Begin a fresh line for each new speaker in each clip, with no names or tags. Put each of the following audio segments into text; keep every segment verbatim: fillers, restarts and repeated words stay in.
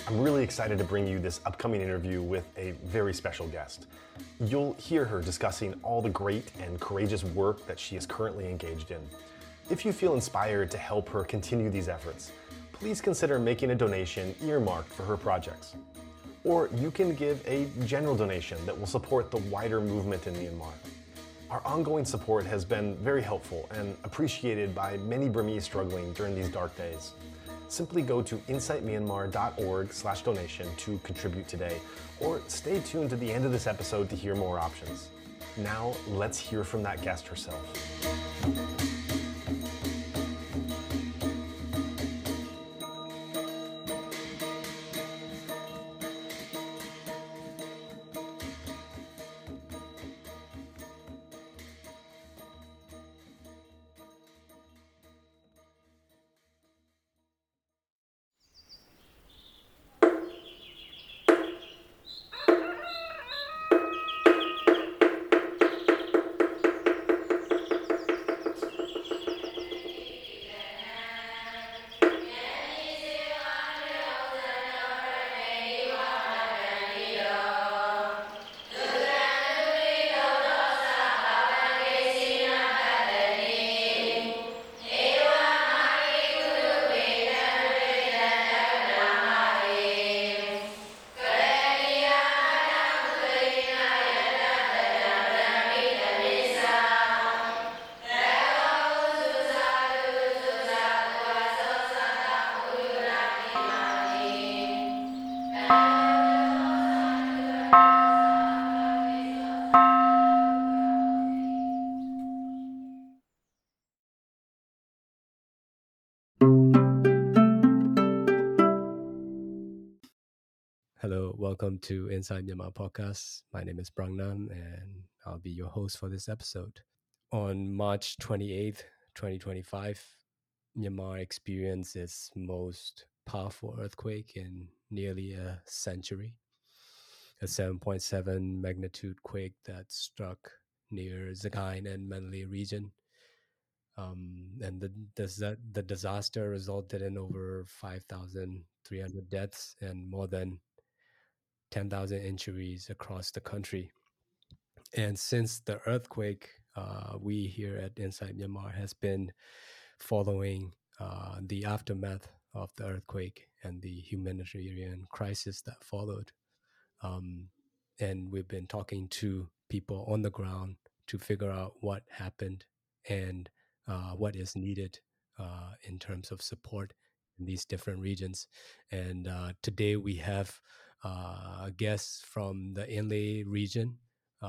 I'm really excited to bring you this upcoming interview with a very special guest. You'll hear her discussing all the great and courageous work that she is currently engaged in. If you feel inspired to help her continue these efforts, please consider making a donation earmarked for her projects. Or you can give a general donation that will support the wider movement in Myanmar. Our ongoing support has been very helpful and appreciated by many Burmese struggling during these dark days. Simply go to insight myanmar dot org slash donation to contribute today, or stay tuned to the end of this episode to hear more options. Now, let's hear from that guest herself.
Hello, welcome to Inside Myanmar podcast. My name is Brang Nam, and I'll be your host for this episode. On March twenty-eighth, twenty twenty-five, Myanmar experienced its most powerful earthquake in nearly a century. A seven point seven magnitude quake that struck near Sagaing and Mandalay region. Um, and the, the, the disaster resulted in over five thousand three hundred deaths and more than ten thousand injuries across the country. And since the earthquake, uh, we here at Inside Myanmar has been following uh, the aftermath of the earthquake and the humanitarian crisis that followed. Um, and we've been talking to people on the ground to figure out what happened and uh, what is needed uh, in terms of support in these different regions. And uh, today we have uh, guests from the Inle region.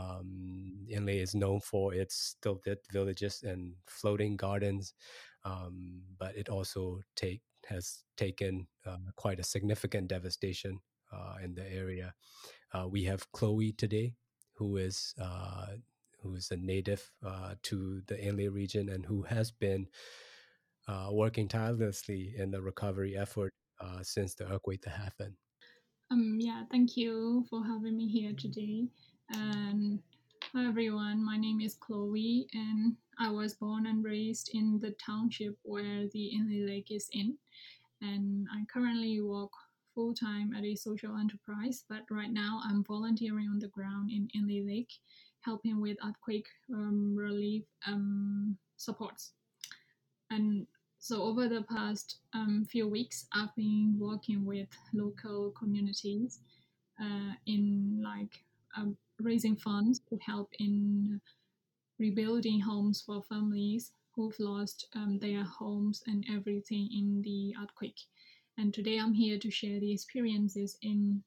Um, Inle is known for its stilted villages and floating gardens, um, but it also take has taken uh, quite a significant devastation uh, in the area. Uh, we have Chloe today, who is uh, who is a native uh, to the Inle region and who has been uh, working tirelessly in the recovery effort uh, since the earthquake happened.
Um, yeah, thank you for having me here today. And hi everyone, my name is Chloe, and I was born and raised in the township where the Inle Lake is in. And I currently work full time at a social enterprise, but right now I'm volunteering on the ground in Inle Lake, helping with earthquake um, relief um, supports. And so over the past um, few weeks, I've been working with local communities uh, in like um, raising funds to help in rebuilding homes for families who've lost um, their homes and everything in the earthquake. And today I'm here to share the experiences in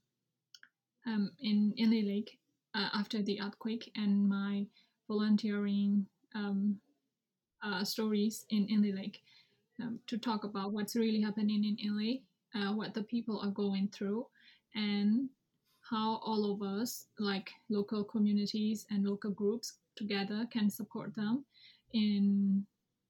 um, in Inle Lake uh, after the earthquake and my volunteering um, uh, stories in Inle Lake um, to talk about what's really happening in Inle, uh, what the people are going through, and how all of us, like local communities and local groups, together can support them in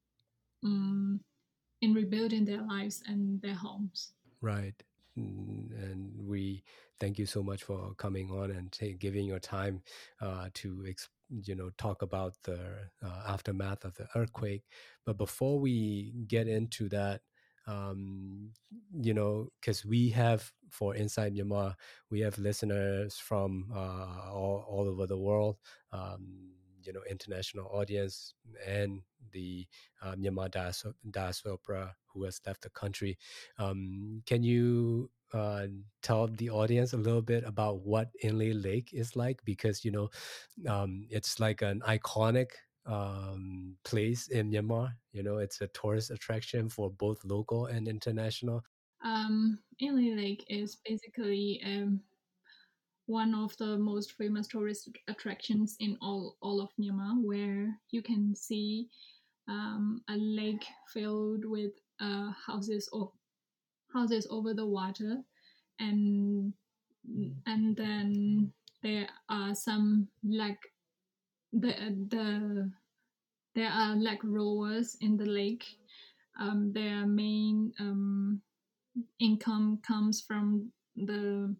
um, in rebuilding their lives and their homes.
Right. Mm, And we thank you so much for coming on and ta- giving your time uh, to ex- you know talk about the uh, aftermath of the earthquake. But before we get into that, Um, you know, because we have for Inside Myanmar, we have listeners from uh, all, all over the world. Um, you know, international audience and the uh, Myanmar dias- diaspora who has left the country. Um, can you uh, tell the audience a little bit about what Inle Lake is like? Because, you know, um, it's like an iconic um, place in Myanmar. You know, it's a tourist attraction for both local and international.
Um, Inle Lake is basically um, one of the most famous tourist attractions in all, all of Myanmar, where you can see um, a lake filled with uh, houses of houses over the water, and and then there are some like the the there are like rowers in the lake. Um, their main um, income comes from the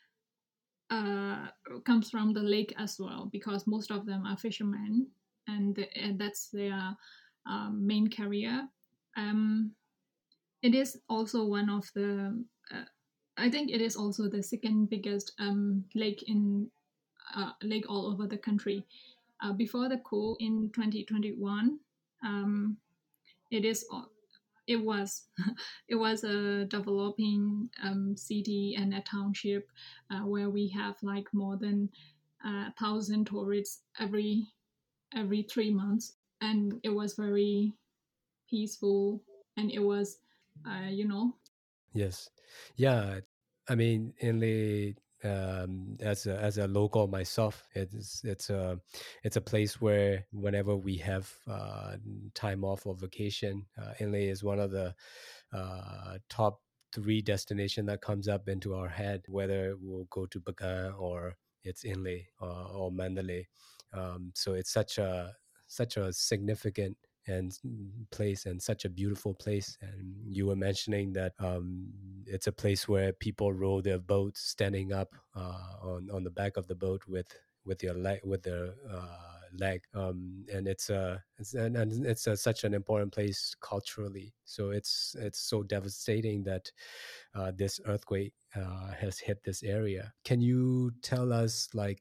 uh, comes from the lake as well, because most of them are fishermen, and, the, and that's their um, main career. Um, it is also one of the uh, I think it is also the second biggest um, lake in uh, lake all over the country. Uh, before the coup in twenty twenty-one, um, it is it was it was a developing um, city and a township uh, where we have like more than a uh, thousand tourists every every three months, and it was very peaceful, and it was uh, you know
Yes, yeah. I mean, in the um, as a as a local myself, it's it's a it's a place where whenever we have uh, time off or vacation, uh, Inle is one of the uh, top three destination that comes up into our head, whether we'll go to Bagan or it's Inle uh, or Mandalay. Um, so it's such a such a significant and place and such a beautiful place. And you were mentioning that um, it's a place where people row their boats standing up uh, on on the back of the boat with with your leg with their uh, leg, um, and it's a it's and, and it's a, such an important place culturally. So it's it's so devastating that uh, this earthquake uh, has hit this area. Can you tell us like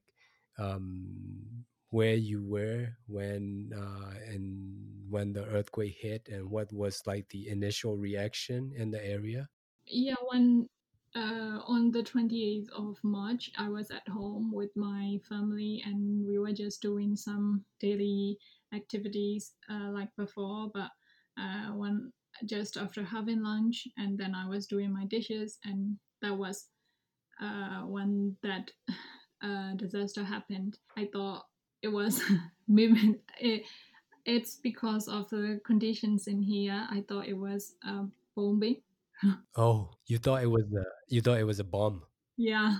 um, where you were when uh, and when the earthquake hit, and what was like the initial reaction in the area?
yeah when uh, on the twenty-eighth of March, I was at home with my family, and we were just doing some daily activities uh, like before. But uh, when just after having lunch, and then I was doing my dishes, and that was uh, when that uh, disaster happened. I thought it was maybe it, it's because of the conditions in here. I thought it was uh, bombing.
Oh, you thought it was a you thought it was a bomb.
Yeah.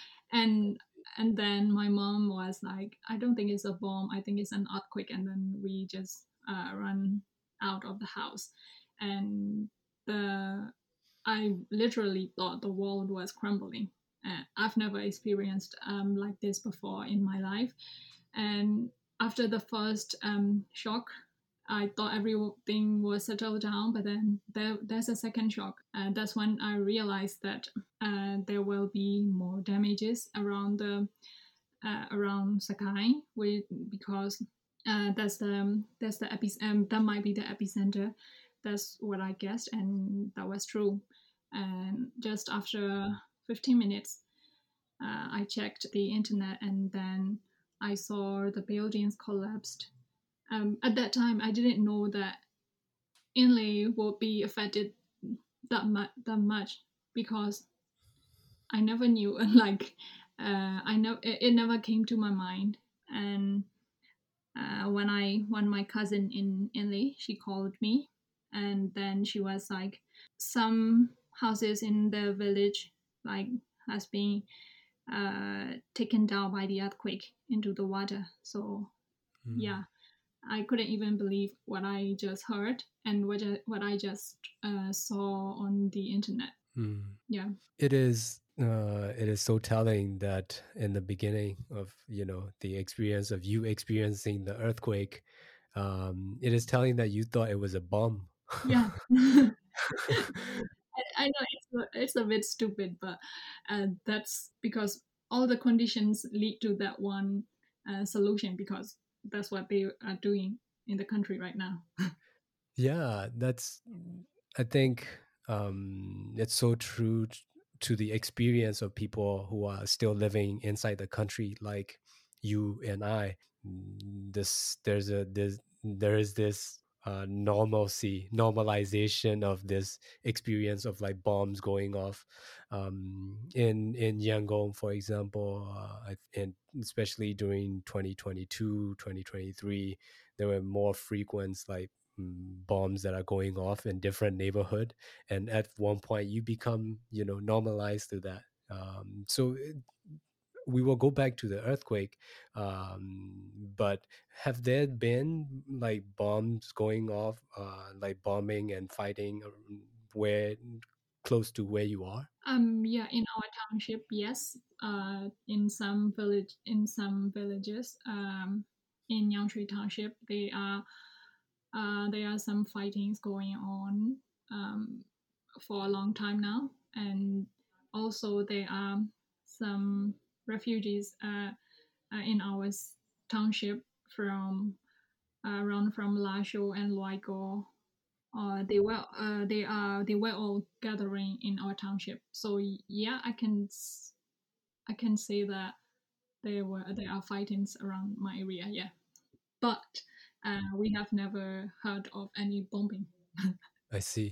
and and then my mom was like, I don't think it's a bomb, I think it's an earthquake. And then we just uh, run out of the house, and the I literally thought the world was crumbling. uh, I've never experienced um, like this before in my life. And after the first um, shock, I thought everything was settled down, but then there, there's a second shock. And that's when I realized that uh, there will be more damages around the uh, around Sakai, with, because uh, that's the that's the epi- um, that might be the epicenter. That's what I guessed, and that was true. And just after fifteen minutes, uh, I checked the internet, and then I saw the buildings collapsed. Um, at that time, I didn't know that Inle would be affected that much, that much, because I never knew. Like, uh, I know it, it never came to my mind. And uh, when I when my cousin in Inle, she called me, and then she was like, some houses in the village like has been uh, taken down by the earthquake into the water. So
Mm.
yeah, I couldn't even believe what I just heard, and what I, what I just uh, saw on the internet.
Mm.
Yeah.
It is uh, it is so telling that in the beginning of you know the experience of you experiencing the earthquake, um, it is telling that you thought it was a bomb.
Yeah. I, I know it's a, it's a bit stupid, but uh, that's because all the conditions lead to that one uh, solution because that's what they are doing in the country right now.
Yeah, that's, I think, um, it's so true t- to the experience of people who are still living inside the country, like you and I. Mm, This there's a this there is this uh, normalcy, normalization of this experience of like bombs going off, um, in in Yangon, for example, uh, I- and especially during twenty twenty-two, twenty twenty-three, there were more frequent like mm, bombs that are going off in different neighborhood, and at one point you become, you know, normalized to that. Um, so it- we will go back to the earthquake, um, but have there been like bombs going off, uh, like bombing and fighting, um, where close to where you are?
Um, yeah, in our township, yes. Uh, in some village, in some villages, um, in Yangshui Township, they are, uh, there are some fightings going on, um, for a long time now, and also there are some refugees, uh, uh, in our township from uh, around from Lasho and Loigo. Uh, they were uh, they are they were all gathering in our township. So yeah, I can I can say that there were there are fightings around my area. Yeah, but uh, we have never heard of any bombing.
I see.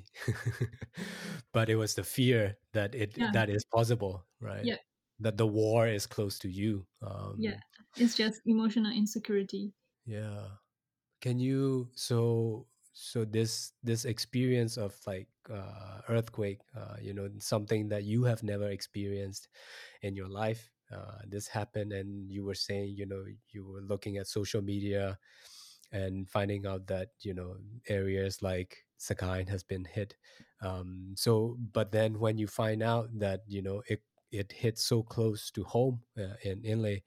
But it was the fear that it
Yeah,
that is possible, right?
yeah,
That the war is close to you.
yeah.
Um,
It's just emotional insecurity.
yeah. Can you, so so this this experience of like uh, earthquake, uh, you know, something that you have never experienced in your life. Uh, this happened, and you were saying, you know, you were looking at social media and finding out that, you know, areas like Sakine has been hit. Um, so, but then when you find out that, you know, it it hit so close to home, uh, in Inle,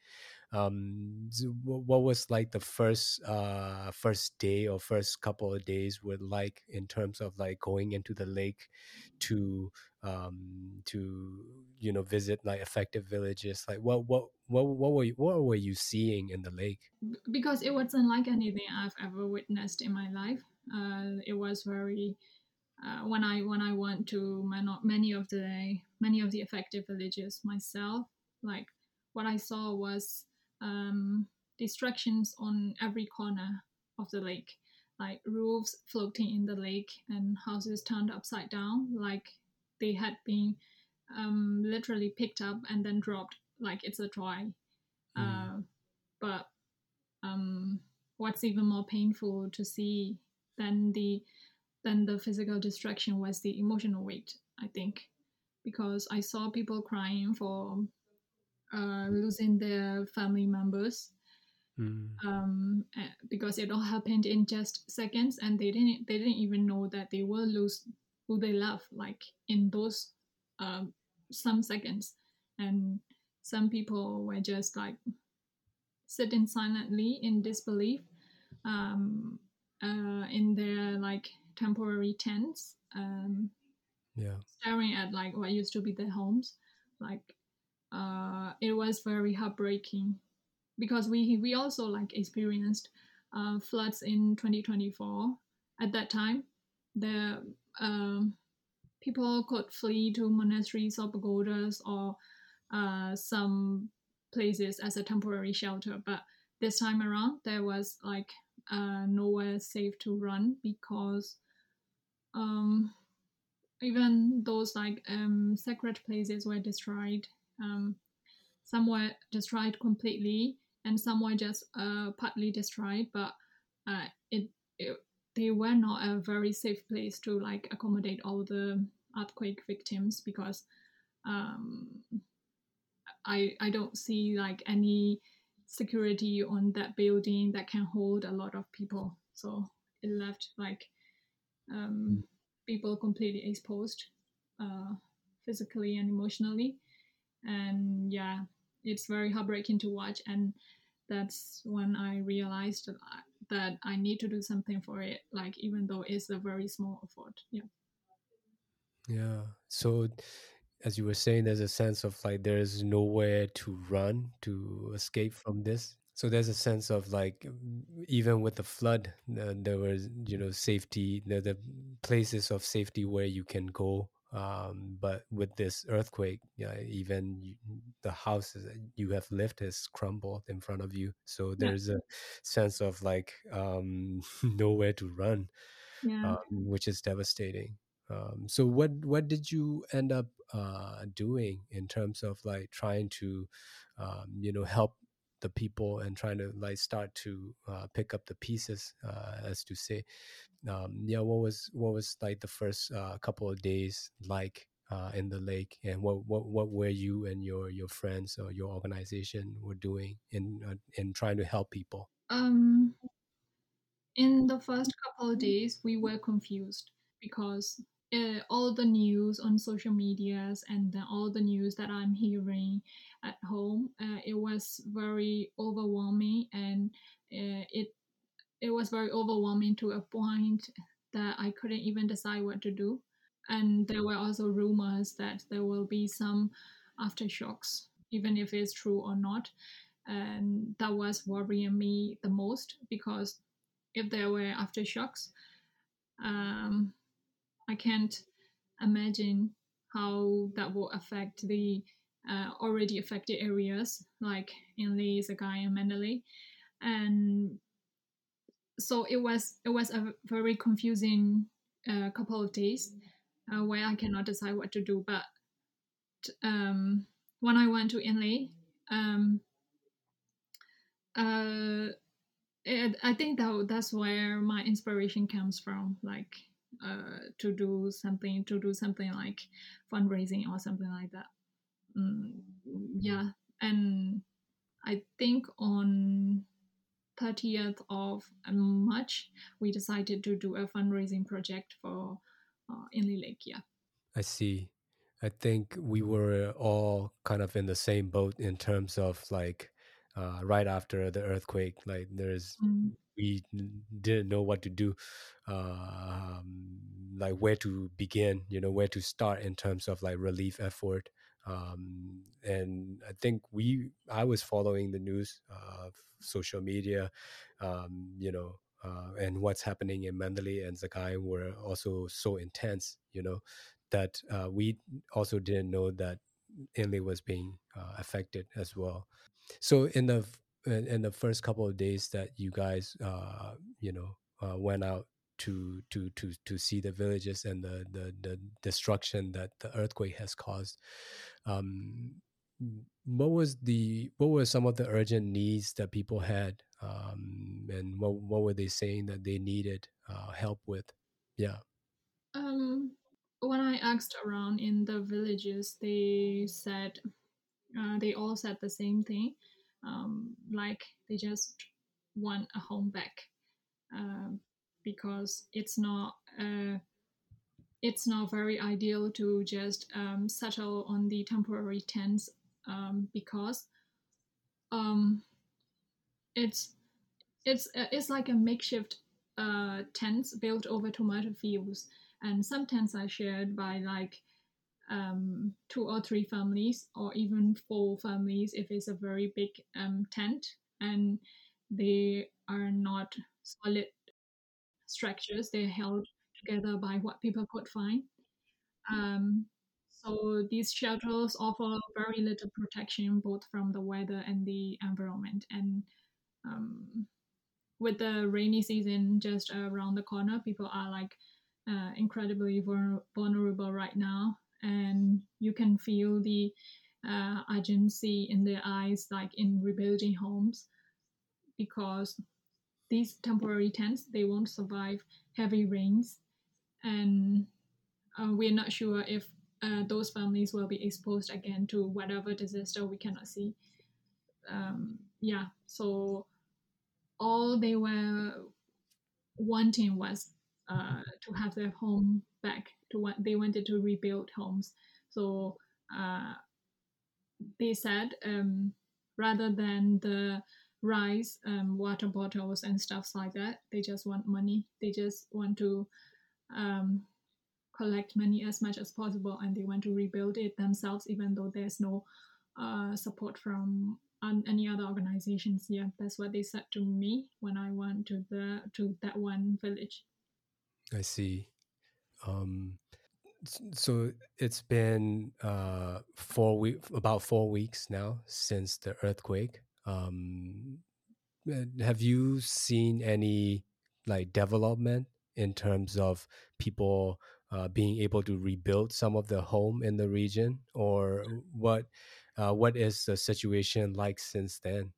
um so wh- what was like the first uh first day or first couple of days were like in terms of like going into the lake to um to, you know, visit like affected villages? Like what what what what were you, what were you seeing in the lake?
Because it wasn't like anything I've ever witnessed in my life. Uh, it was very uh, when I when I went to many, many of the many of the affected villages myself. Like what I saw was um, destructions on every corner of the lake, like roofs floating in the lake and houses turned upside down, like they had been um, literally picked up and then dropped, like it's a toy.
Mm,
Uh, but um, what's even more painful to see than the than the physical distraction was the emotional weight, I think, because I saw people crying for uh, losing their family members,
mm,
um, eh, because it all happened in just seconds, and they didn't they didn't even know that they will lose who they love, like in those um, some seconds, and some people were just like sitting silently in disbelief, um, uh, in their like temporary tents, um,
yeah.
staring at like what used to be their homes. Like uh, it was very heartbreaking because we we also like experienced uh, floods in twenty twenty-four. At that time, the um, people could flee to monasteries or pagodas or uh, some places as a temporary shelter. But this time around, there was like uh, nowhere safe to run because um, even those like um, sacred places were destroyed. Um, some were destroyed completely, and some were just uh, partly destroyed. But uh, it, it they were not a very safe place to like accommodate all the earthquake victims because um, I I don't see like any security on that building that can hold a lot of people. So it left like
Mm.
um, people completely exposed, uh, physically and emotionally. And yeah, it's very heartbreaking to watch. And that's when I realized that I, that I need to do something for it. Like even though it's a very small effort. Yeah.
Yeah. So as you were saying, there's a sense of like there's nowhere to run to escape from this. So there's a sense of like mm, even with the flood, uh, there was, you know, safety, the, the places of safety where you can go. Um, but with this earthquake, yeah, even you, the houses that you have lived has crumbled in front of you. So
Yeah,
there's a sense of like um, nowhere to run,
yeah.
um, which is devastating. Um, so what what did you end up uh, doing in terms of like trying to, um, you know, help the people and trying to like start to uh, pick up the pieces, uh, as to say, um, yeah, what was what was like the first uh, couple of days like uh, in the lake, and what, what what were you and your your friends or your organization were doing in uh, in trying to help people?
Um, in the first couple of days, we were confused because uh, all the news on social medias and then all the news that I'm hearing at home, uh, it was very overwhelming, and uh, it it was very overwhelming to a point that I couldn't even decide what to do. And there were also rumors that there will be some aftershocks, even if it's true or not. And that was worrying me the most because if there were aftershocks, um, I can't imagine how that will affect the uh, already affected areas like Inle, Sakai, and Mandalay. And so it was it was a very confusing uh, couple of days uh, where I cannot decide what to do. But um, when I went to Inle, um, uh, it, I think that that's where my inspiration comes from, like uh, to do something, to do something like fundraising or something like that. Mm, yeah, and I think on thirtieth of March we decided to do a fundraising project for uh, Inle Lake. Yeah.
I see. I think we were all kind of in the same boat in terms of like uh, right after the earthquake, like there's
Mm.
we n- didn't know what to do, uh, um, like where to begin, you know, where to start in terms of like relief effort. Um, and I think we, I was following the news, uh, social media, um, you know, uh, and what's happening in Mandalay and Zakai were also so intense, you know, that uh, we also didn't know that Inley was being uh, affected as well. So in the f- in in the first couple of days that you guys uh, you know uh, went out to to to to see the villages and the the, the destruction that the earthquake has caused, um, what was the what were some of the urgent needs that people had, um, and what what were they saying that they needed uh, help with? Yeah,
Um, when I asked around in the villages, they said uh, they all said the same thing. Um, like they just want a home back, um, because it's not uh, it's not very ideal to just um, settle on the temporary tents, um, because um, it's it's uh, it's like a makeshift uh, tents built over tomato fields, and some tents are shared by like um, two or three families, or even four families if it's a very big um, tent, and they are not solid structures. They're held together by what people could find. Um, so these shelters offer very little protection both from the weather and the environment. And um, with the rainy season just around the corner, people are like uh, incredibly vulnerable right now, and you can feel the uh, urgency in their eyes, like in rebuilding homes, because these temporary tents they won't survive heavy rains, and uh, we're not sure if uh, those families will be exposed again to whatever disaster we cannot see. Um, yeah, so all they were wanting was uh, to have their home back. To what they wanted to rebuild homes. So uh, they said um, rather than the rice, um, water bottles, and stuff like that, they just want money. They just want to um, collect money as much as possible, and they want to rebuild it themselves, even though there's no uh, support from um, any other organizations. Yeah, that's what they said to me when I went to the to that one village.
I see. Um, so it's been uh, four week, about four weeks now since the earthquake. Um, have you seen any like development in terms of people uh, being able to rebuild some of the home in the region, or what? Uh, what is the situation like since then?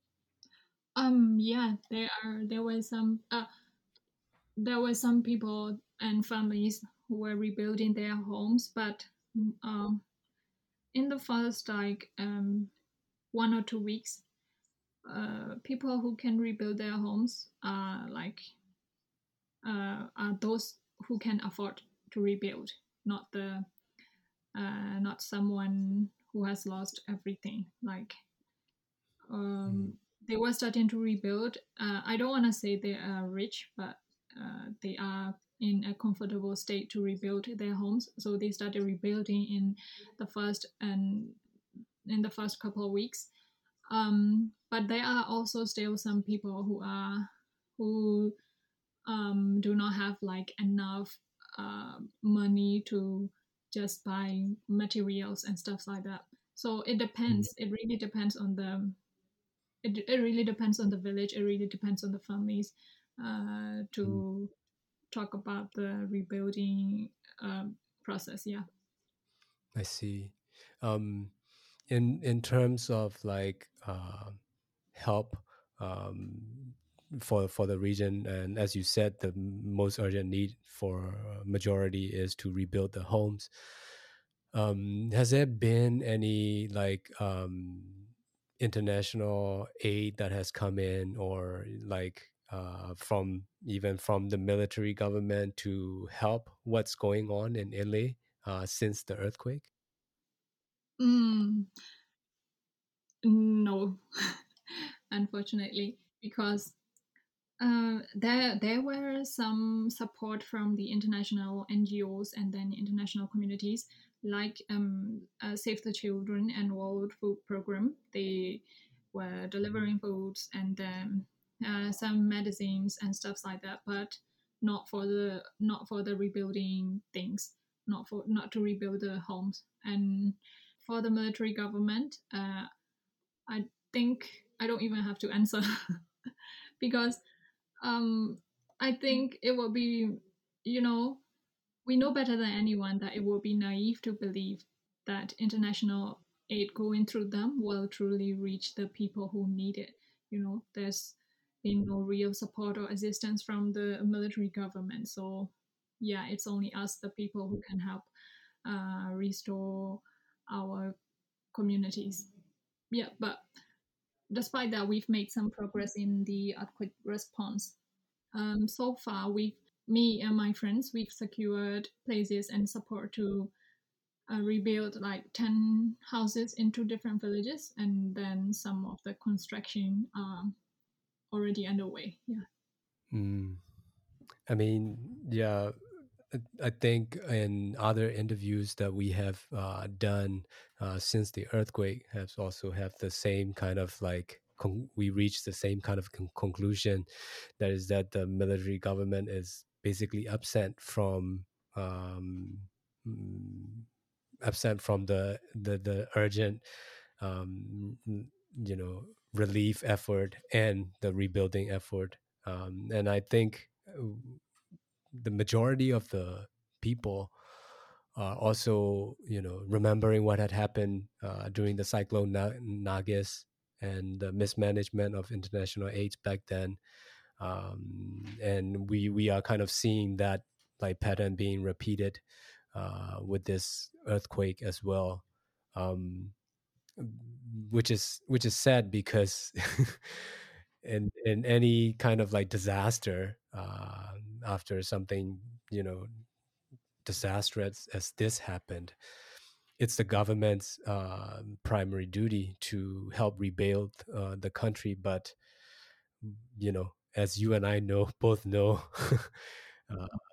Um, yeah, there are there were some uh, there were some people and families who were rebuilding their homes, but um, in the first like um, one or two weeks, uh, people who can rebuild their homes are like uh, are those who can afford to rebuild, not the uh, not someone who has lost everything. Like
Mm,
um, they were starting to rebuild. Uh, I don't want to say they are rich, but uh, they are in a comfortable state to rebuild their homes. So they started rebuilding in the first and in the first couple of weeks. Um, but there are also still some people who are who um, do not have like enough uh, money to just buy materials and stuff like that. So it
mm,
depends. It really depends on the it, it really depends on the village. It really depends on the families uh,
mm.
to talk about the rebuilding um, process. Yeah.
I see. Um, in in terms of like uh, help um, for for the region, and as you said, the most urgent need for uh, majority is to rebuild the homes. Um, has there been any like um, international aid that has come in, or like uh, from even from the military government to help what's going on in Inle uh, since the earthquake?
Mm, no, unfortunately, because Uh, there, there were some support from the international N G Os and then international communities like um, uh, Save the Children and World Food Program. They were delivering foods and then uh, some medicines and stuff like that, but not for the not for the rebuilding things, not for not to rebuild the homes. And for the military government, uh, I think I don't even have to answer because um, I think it will be, you know, we know better than anyone that it will be naive to believe that international aid going through them will truly reach the people who need it. You know, there's been no real support or assistance from the military government. So, yeah, it's only us, the people, who can help uh, restore our communities. Yeah, but despite that, we've made some progress in the earthquake response. Um, so far, we've me and my friends we've secured places and support to uh, rebuild like ten houses in two different villages, and then some of the construction um already underway. Yeah.
Mm. I mean, yeah, I I think in other interviews that we have uh, done uh, since the earthquake has also have the same kind of like con- we reached the same kind of con- conclusion, that is that the military government is basically absent from um, mm, absent from the the, the urgent um, you know relief effort and the rebuilding effort, um, and I think uh, the majority of the people are also, you know, remembering what had happened uh, during the cyclone Na- Nagis and the mismanagement of international aid back then. Um, and we we are kind of seeing that like pattern being repeated uh, with this earthquake as well. Um, which is which is sad because in in any kind of like disaster, uh, after something, you know, disastrous as this happened, it's the government's uh, primary duty to help rebuild uh, the country. But you know, as you and I know, both know, uh,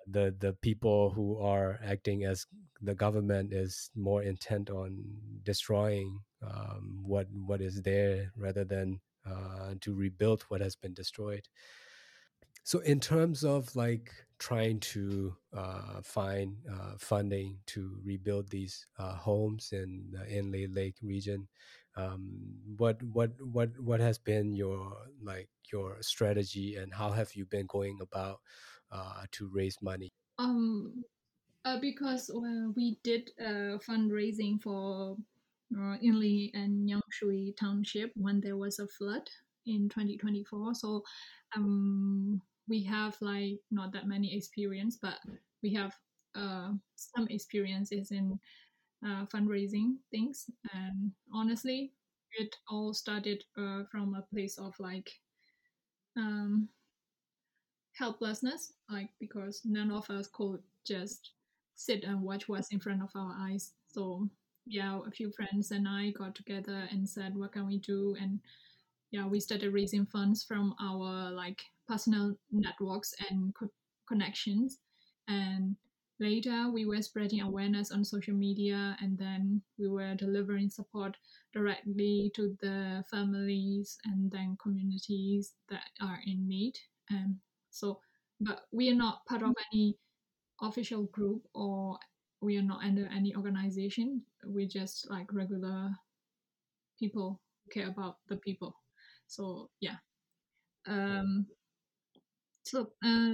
the the people who are acting as the government is more intent on destroying um, what what is there rather than uh, to rebuild what has been destroyed. So in terms of like trying to uh, find uh, funding to rebuild these uh, homes in the Inle Lake region, um, what what what what has been your like your strategy, and how have you been going about uh, to raise money?
Um, uh, because uh, we did uh, fundraising for uh, Inli and Yangshui Township when there was a flood in twenty twenty-four. So um, we have like not that many experience, but we have uh, some experiences in uh, fundraising things. And honestly, it all started uh, from a place of like um, helplessness, like because none of us could just sit and watch what's in front of our eyes. So yeah, a few friends and I got together and said, what can we do? And yeah, we started raising funds from our like personal networks and co- connections. And later we were spreading awareness on social media, and then we were delivering support directly to the families and then communities that are in need. And so, but we are not part of any official group, or we are not under any organization. We're just like regular people who care about the people. So yeah. Um, so, uh,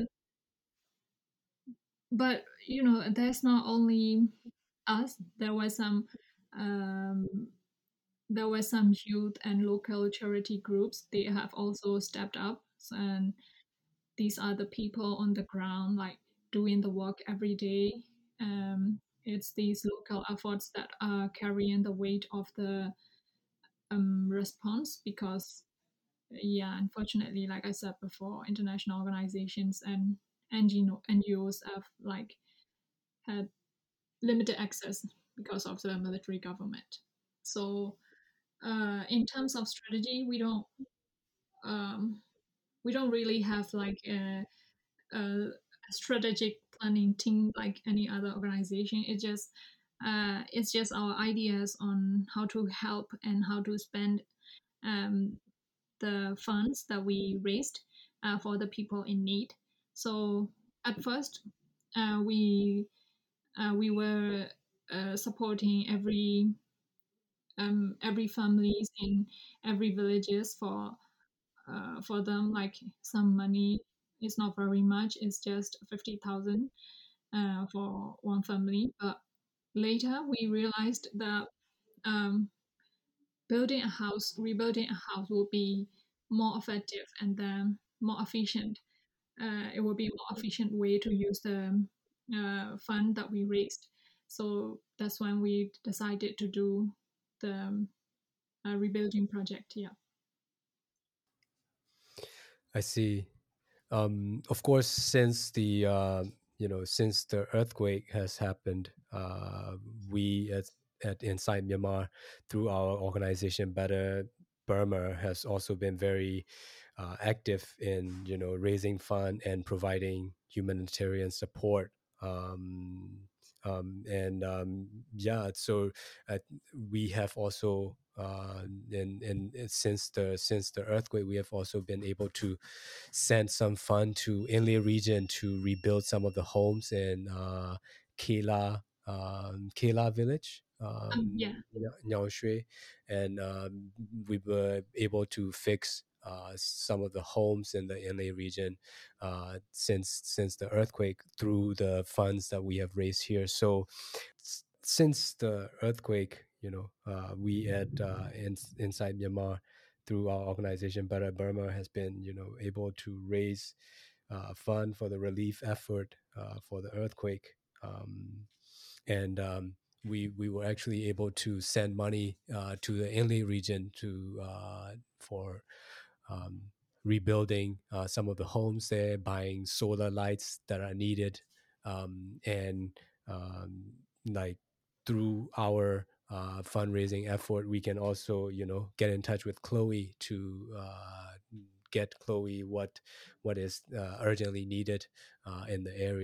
but you know, there's not only us. There was some, um, there were some youth and local charity groups. They have also stepped up, and these are the people on the ground, like doing the work every day. Um, it's these local efforts that are carrying the weight of the um, response because yeah, unfortunately, like I said before, international organizations and N G Os have like had limited access because of the military government. So, uh, in terms of strategy, we don't um, we don't really have like a, a strategic planning team like any other organization. It just uh, it's just our ideas on how to help and how to spend um, the funds that we raised uh, for the people in need. So at first, uh, we uh, we were uh, supporting every um, every families in every villages for uh, for them like some money. It's not very much. It's just fifty thousand uh, for one family. But later we realized that um, building a house, rebuilding a house will be more effective and then more efficient. Uh, it will be a more efficient way to use the uh, fund that we raised. So that's when we decided to do the uh, rebuilding project. Yeah.
I see. Um, of course, since the uh, you know since the earthquake has happened, uh, we at at Inside Myanmar, through our organization Better Burma, has also been very uh, active in you know raising fund and providing humanitarian support. Um, um, and um, yeah, so uh, we have also uh, and, and since the since the earthquake, we have also been able to send some fund to Inle region to rebuild some of the homes in uh, Kela, um, Kela village,
Um, yeah.
um, Nhau Shui, and um, we were able to fix uh, some of the homes in the Inle region uh, since since the earthquake through the funds that we have raised here. So s- since the earthquake, you know, uh, we at uh, in, Inside Myanmar, through our organization Better Burma, has been you know able to raise uh, fund for the relief effort uh, for the earthquake, um, and um, we we were actually able to send money uh, to the Inle region to uh, for um, rebuilding uh, some of the homes there, buying solar lights that are needed, um, and um, like through our uh, fundraising effort, we can also you know get in touch with Chloe to uh, get Chloe what what is uh, urgently needed uh, in the area.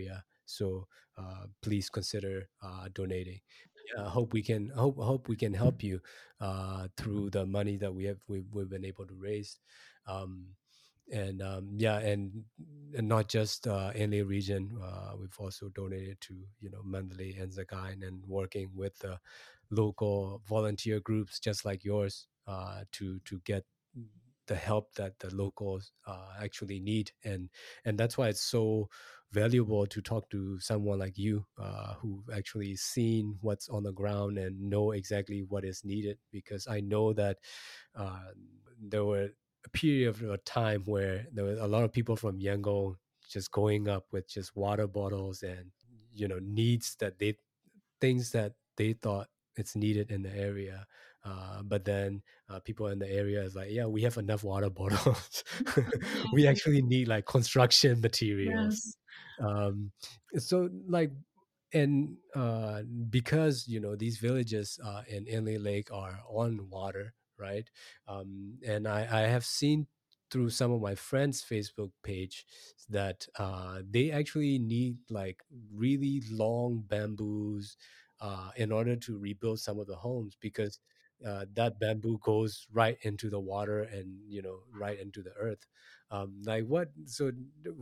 So uh, please consider uh, donating. I hope we can hope hope we can help you uh, through the money that we have we've, we've been able to raise. Um, and um, yeah, and, and not just uh, Inle region. Uh, we've also donated to you know Mandalay and Sagaing, and working with the local volunteer groups just like yours uh, to to get the help that the locals uh, actually need. and and that's why it's so valuable to talk to someone like you uh, who've actually seen what's on the ground and know exactly what is needed, because I know that uh, there were a period of a time where there was a lot of people from Yangon just going up with just water bottles and you know needs that they things that they thought it's needed in the area. Uh, but then uh, people in the area is like, yeah, we have enough water bottles. We
Yes,
actually need like construction materials.
yes.
Um, so like, and uh, because you know these villages uh, in Inle Lake are on water, right? Um, and I, I have seen through some of my friends' Facebook page that uh, they actually need like really long bamboos uh, in order to rebuild some of the homes, because uh, that bamboo goes right into the water and you know right into the earth. Um, like what? So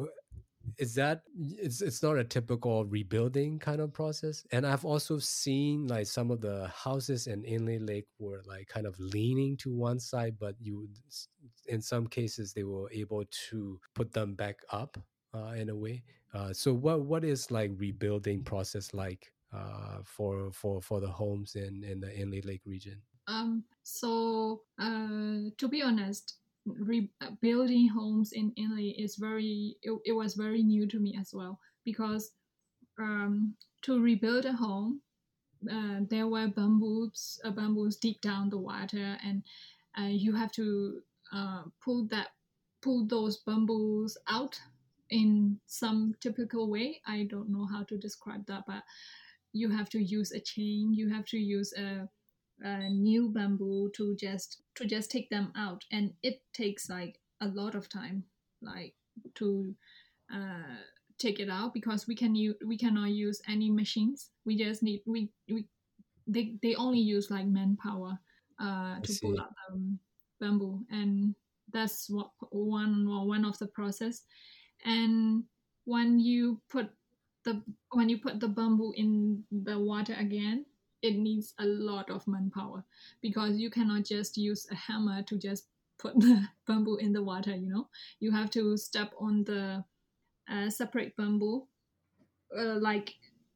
is that it's it's not a typical rebuilding kind of process. And I've also seen like some of the houses in Inle Lake were like kind of leaning to one side, but you in some cases they were able to put them back up uh, in a way. Uh, so what what is like rebuilding process like uh, for for for the homes in in the Inle Lake region?
Um, so uh, to be honest, rebuilding homes in Italy is very it, it was very new to me as well, because um, to rebuild a home, uh, there were bamboos uh, bamboos deep down the water, and uh, you have to uh, pull that pull those bamboos out in some typical way. I don't know how to describe that, but you have to use a chain, you have to use a uh, new bamboo to just to just take them out, and it takes like a lot of time, like to uh, take it out, because we can use we cannot use any machines. We just need we we they, they only use like manpower uh,
I
to pull
see.
out the um, bamboo, and that's what one one of the process. And when you put the when you put the bamboo in the water again, it needs a lot of manpower, because you cannot just use a hammer to just put the bamboo in the water, you know. You have to step on the uh, separate bamboo, uh, like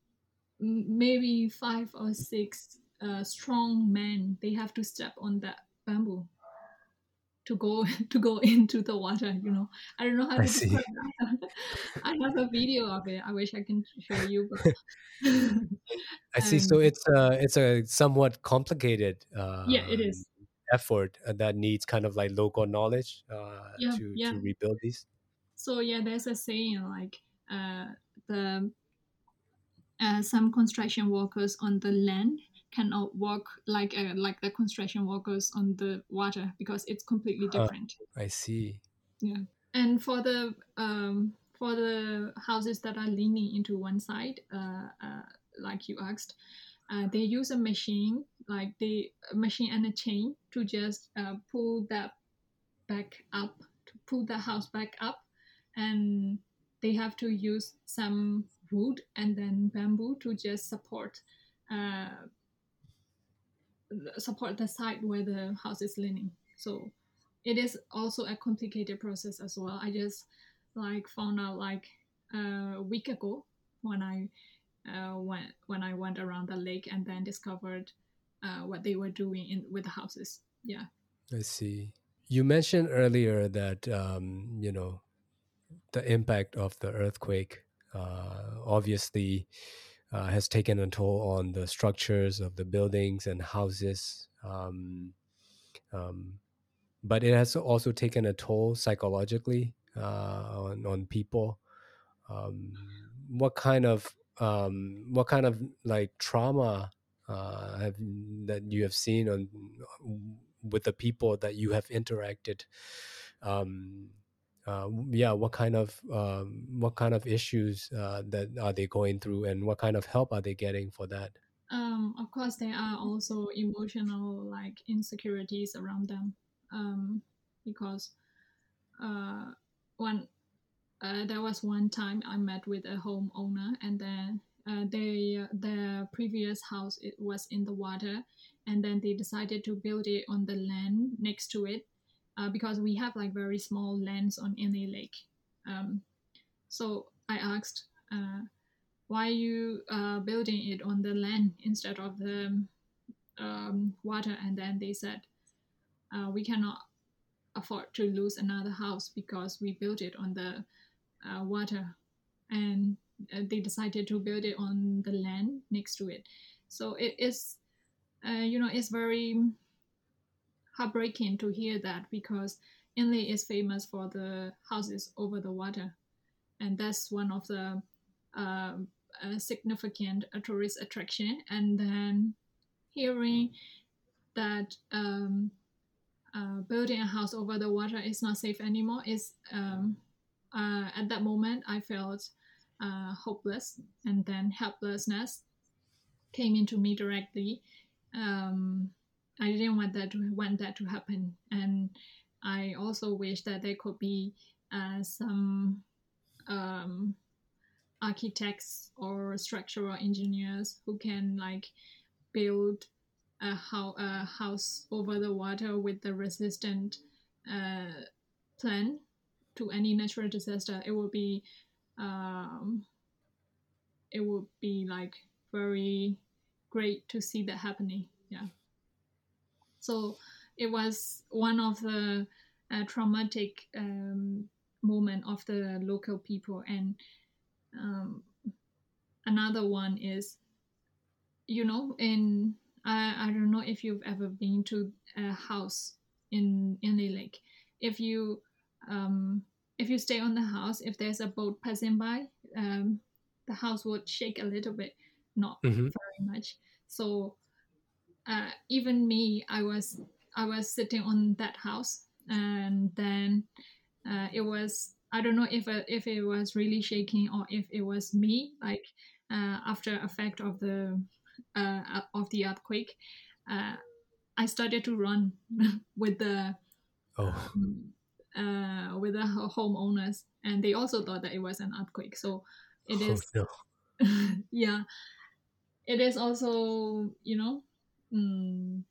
maybe five or six uh, strong men. They have to step on that bamboo to go to go into the water, you know. I don't know how
I
to
see.
describe that. I have a video of it. I wish I can show you, but
I see.
and
So it's a it's a somewhat complicated
yeah, it
um,
is.
effort uh, that needs kind of like local knowledge uh,
Yeah,
to
yeah.
to rebuild these.
So yeah, there's a saying like uh, the uh, some construction workers on the land cannot work like uh, like the construction workers on the water, because it's completely
Huh,
different.
I see.
Yeah. And for the um, for the houses that are leaning into one side, uh, uh, like you asked, uh, they use a machine, like the a machine and a chain to just uh, pull that back up, to pull the house back up, and they have to use some wood and then bamboo to just support uh, support the side where the house is leaning. So it is also a complicated process as well. I just like found out like a week ago when I uh, went when I went around the lake, and then discovered uh, what they were doing in with the houses. Yeah.
I see. You mentioned earlier that um, you know the impact of the earthquake uh, obviously uh, has taken a toll on the structures of the buildings and houses. Um, um, but it has also taken a toll psychologically uh, on on people. Um, what kind of um, what kind of like trauma uh, have that you have seen on with the people that you have interacted? Um, uh, yeah, what kind of um, what kind of issues uh, that are they going through, and what kind of help are they getting for that?
Um, of course, there are also emotional like insecurities around them, um, because uh, one uh, there was one time I met with a homeowner, and then uh, they their previous house it was in the water, and then they decided to build it on the land next to it, uh, because we have like very small lands on Inle Lake. Um, so I asked, uh, why you uh, building it on the land instead of the um, water? And then they said, uh, we cannot afford to lose another house because we built it on the uh, water, and uh, they decided to build it on the land next to it. So it is, uh, you know, it's very heartbreaking to hear that, because Inle is famous for the houses over the water, and that's one of the uh, uh, significant uh, tourist attraction. And then hearing that um, uh, building a house over the water is not safe anymore is um, uh, at that moment I felt uh, hopeless, and then helplessness came into me directly. um, I didn't want that to want that to happen, and I also wish that there could be uh, some um, architects or structural engineers who can like build a, ho- a house over the water with the resistant uh, plan to any natural disaster. It would be um, it would be like very great to see that happening. Yeah. So it was one of the uh, traumatic um, moment of the local people. And um, another one is, you know, in I, I don't know if you've ever been to a house in in the lake. If you um, if you stay on the house, if there's a boat passing by, um, the house would shake a little bit, not
Hmm.
very much. So uh, even me, I was I was sitting on that house, and then uh, it was, I don't know if uh, if it was really shaking or if it was me, like uh, after effect of the uh, of the earthquake. uh, I started to run with the
Oh.
um, uh, with the homeowners, and they also thought that it was an earthquake. So it
Oh
is,
no.
yeah, it is also, you know, mm,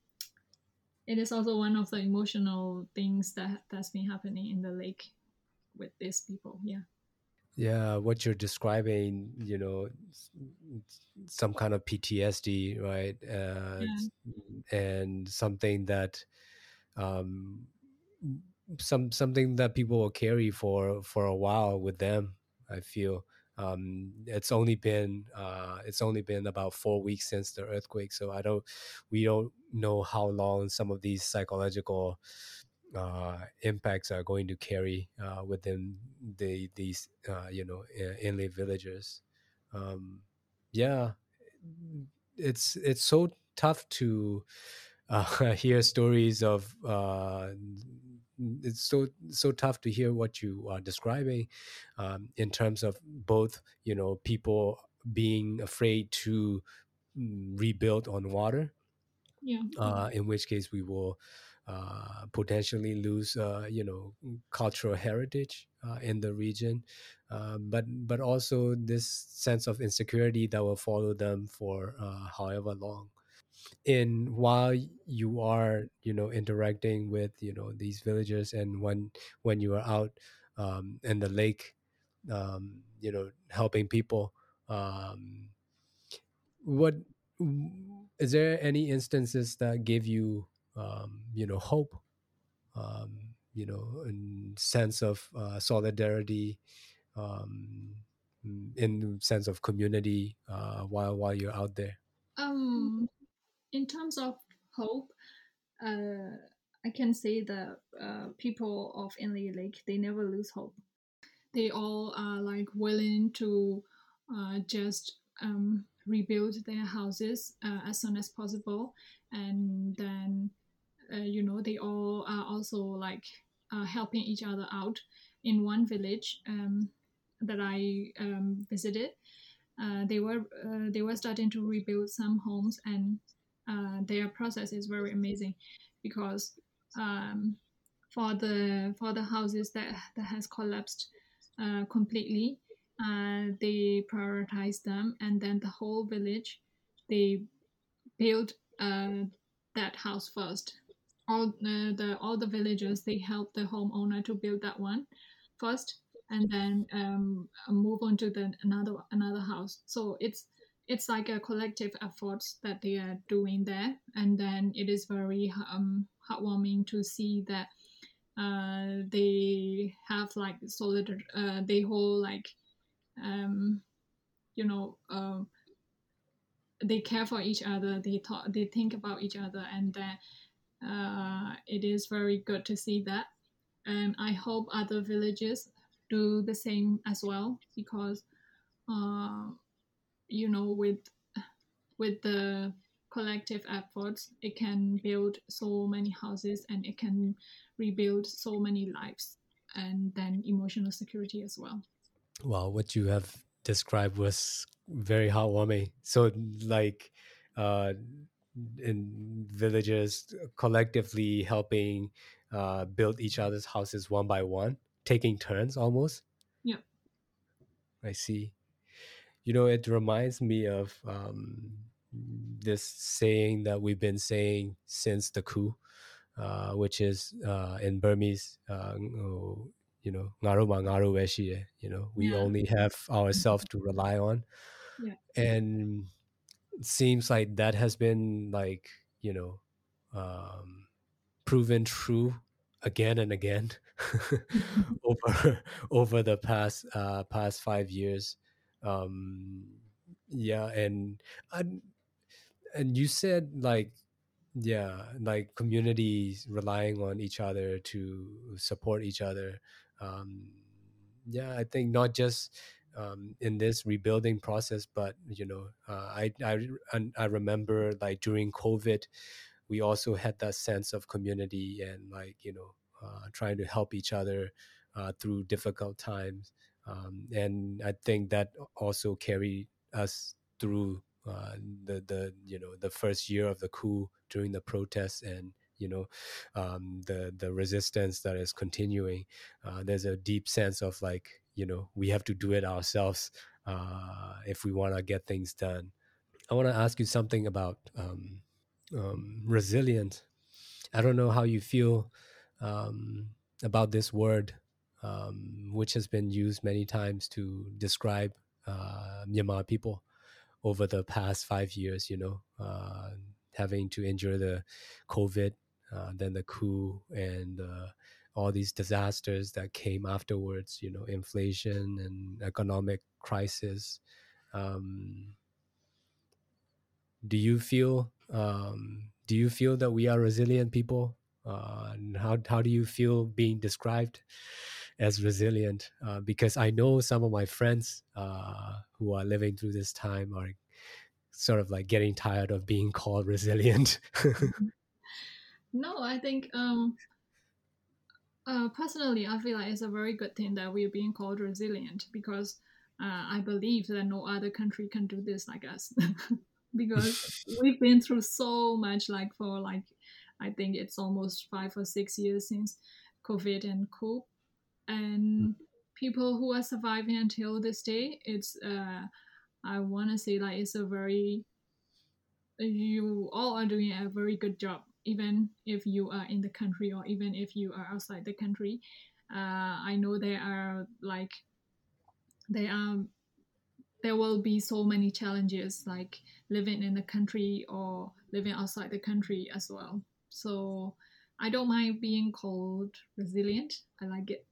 it is also one of the emotional things that that's been happening in the lake with these people. Yeah.
Yeah, what you're describing, you know, s- some kind of P T S D, right? Uh,
Yeah.
and something that um, some something that people will carry for for a while with them. I feel um, it's only been uh, it's only been about four weeks since the earthquake, so I don't we don't know how long some of these psychological uh, impacts are going to carry uh, within the these uh, you know uh, inland villagers. Um, yeah, it's it's so tough to uh, hear stories of. Uh, it's so so tough to hear what you are describing um, in terms of both you know people being afraid to mm, rebuild on water,
Yeah.
uh, in which case we will uh, potentially lose, uh, you know, cultural heritage uh, in the region, uh, but but also this sense of insecurity that will follow them for uh, however long. In while you are, you know, interacting with, you know, these villagers, and when when you are out um, in the lake, um, you know, helping people. Um, what is there any instances that give you um, you know hope, um, you know and sense of uh, solidarity, um, in sense of community uh, while while you're out there?
Um, in terms of hope, uh, I can say that uh, people of Inle Lake, they never lose hope. They all are like willing to uh, just um, rebuild their houses uh, as soon as possible, and then uh, you know, they all are also like uh, helping each other out. in one village um, that I um, visited. Uh, they were uh, they were starting to rebuild some homes, and uh, their process is very amazing because um, for the for the houses that that has collapsed uh, completely, uh, they prioritize them, and then the whole village they build uh, that house first. All uh, the all the villagers they help the homeowner to build that one first, and then um, move on to the another another house. So it's it's like a collective efforts that they are doing there, and then it is very um, heartwarming to see that uh, they have like solid uh, they hold like um, you know uh, they care for each other, they talk they think about each other, and then uh, it is very good to see that, and I hope other villages do the same as well, because uh, you know with with the collective efforts it can build so many houses, and it can rebuild so many lives, and then emotional security as well.
Wow, what you have described was very heartwarming. So, like, uh, in villages collectively helping uh, build each other's houses one by one, taking turns almost.
Yeah.
I see. You know, it reminds me of um, this saying that we've been saying since the coup, uh, which is uh, in Burmese, uh, oh, you know, "Ngaru ma ngaru we shi e," you know, we
Yeah.
only have ourselves to rely on.
Yeah.
And it seems like that has been like, you know, um, proven true again and again over over the past uh, past five years. Um, yeah, and and and you said like yeah, like communities relying on each other to support each other. Um, yeah, I think not just um, in this rebuilding process, but you know, uh, I I and I remember like during COVID, we also had that sense of community and like you know, uh, trying to help each other uh, through difficult times. Um, and I think that also carried us through uh, the the you know the first year of the coup during the protests, and you know um, the the resistance that is continuing. Uh, there's a deep sense of like you know we have to do it ourselves uh, if we want to get things done. I want to ask you something about um, um, resilience. I don't know how you feel um, about this word, um, which has been used many times to describe uh, Myanmar people over the past five years, you know, uh, having to endure the COVID, uh, then the coup, and uh, all these disasters that came afterwards, you know, inflation and economic crisis. Um, do you feel um, do you feel that we are resilient people? Uh, and how how do you feel being described as resilient? Uh, because I know some of my friends uh, who are living through this time are sort of like getting tired of being called resilient.
No, I think um uh, personally, I feel like it's a very good thing that we're being called resilient, because uh, I believe that no other country can do this like us. Because we've been through so much, like for like, I think it's almost five or six years since COVID and coup, and people who are surviving until this day, it's uh, I want to say like it's a very you all are doing a very good job, even if you are in the country or even if you are outside the country. uh, I know there are like there are there will be so many challenges, like living in the country or living outside the country as well. So I don't mind being called resilient. I like it.